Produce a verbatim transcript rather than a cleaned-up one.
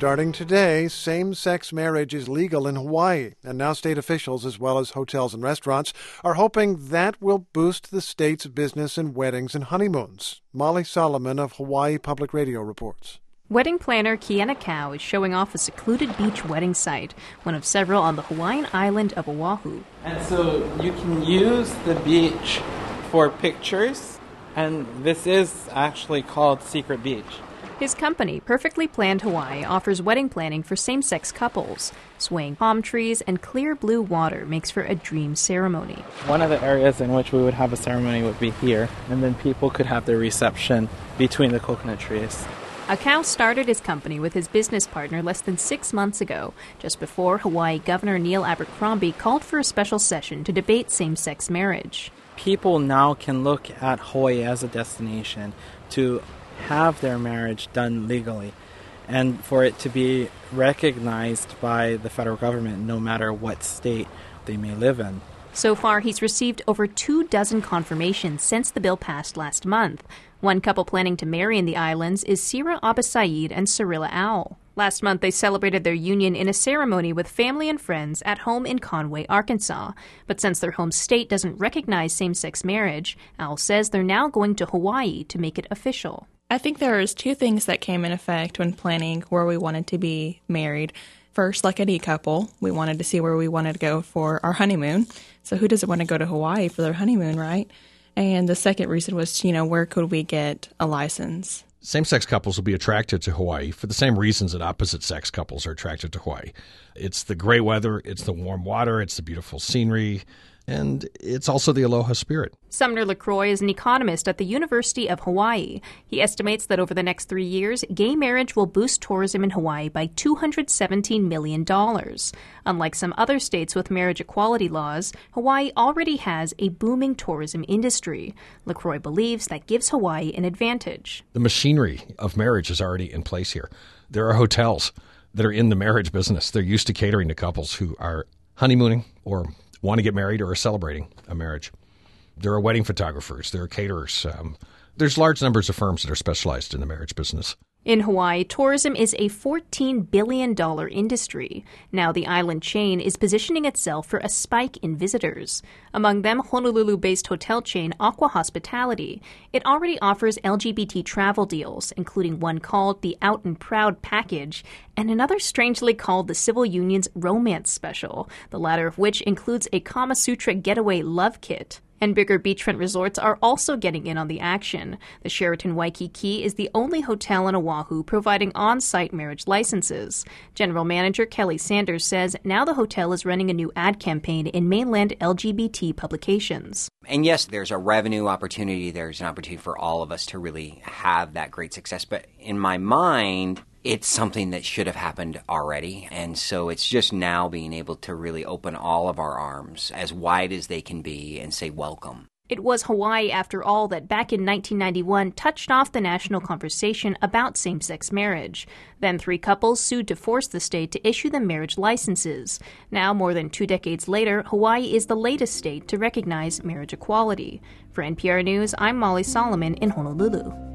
Starting today, same-sex marriage is legal in Hawaii, and now state officials, as well as hotels and restaurants, are hoping that will boost the state's business in weddings and honeymoons. Molly Solomon of Hawaii Public Radio reports. Wedding planner Kiana Cow is showing off a secluded beach wedding site, one of several on the Hawaiian island of Oahu. And so you can use the beach for pictures, and this is actually called Secret Beach. His company, Perfectly Planned Hawaii, offers wedding planning for same-sex couples. Swaying palm trees and clear blue water makes for a dream ceremony. One of the areas in which we would have a ceremony would be here, and then people could have their reception between the coconut trees. Akau started his company with his business partner less than six months ago, just before Hawaii Governor Neil Abercrombie called for a special session to debate same-sex marriage. People now can look at Hawaii as a destination to have their marriage done legally, and for it to be recognized by the federal government no matter what state they may live in. So far, he's received over two dozen confirmations since the bill passed last month. One couple planning to marry in the islands is Sira Abasaid and Cirilla Owl. Last month, they celebrated their union in a ceremony with family and friends at home in Conway, Arkansas. But since their home state doesn't recognize same-sex marriage, Owl says they're now going to Hawaii to make it official. I think there was two things that came in effect when planning where we wanted to be married. First, like any couple, we wanted to see where we wanted to go for our honeymoon. So who doesn't want to go to Hawaii for their honeymoon, right? And the second reason was, you know, where could we get a license? Same-sex couples will be attracted to Hawaii for the same reasons that opposite-sex couples are attracted to Hawaii. It's the great weather, it's the warm water, it's the beautiful scenery, and it's also the aloha spirit. Sumner LaCroix is an economist at the University of Hawaii. He estimates that over the next three years, gay marriage will boost tourism in Hawaii by two hundred seventeen million dollars. Unlike some other states with marriage equality laws, Hawaii already has a booming tourism industry. LaCroix believes that gives Hawaii an advantage. The machinery of marriage is already in place here. There are hotels that are in the marriage business. They're used to catering to couples who are honeymooning or want to get married or are celebrating a marriage. There are wedding photographers. There are caterers. Um, there's large numbers of firms that are specialized in the marriage business. In Hawaii, tourism is a fourteen billion dollars industry. Now the island chain is positioning itself for a spike in visitors. Among them, Honolulu-based hotel chain Aqua Hospitality. It already offers L G B T travel deals, including one called the Out and Proud Package, and another strangely called the Civil Union's Romance Special, the latter of which includes a Kama Sutra getaway love kit. And bigger beachfront resorts are also getting in on the action. The Sheraton Waikiki is the only hotel in Oahu providing on-site marriage licenses. General Manager Kelly Sanders says now the hotel is running a new ad campaign in mainland L G B T publications. And yes, there's a revenue opportunity. There's an opportunity for all of us to really have that great success. But in my mind, it's something that should have happened already, and so it's just now being able to really open all of our arms as wide as they can be and say welcome. It was Hawaii, after all, that back in nineteen ninety-one touched off the national conversation about same-sex marriage. Then three couples sued to force the state to issue them marriage licenses. Now, more than two decades later, Hawaii is the latest state to recognize marriage equality. For N P R News, I'm Molly Solomon in Honolulu.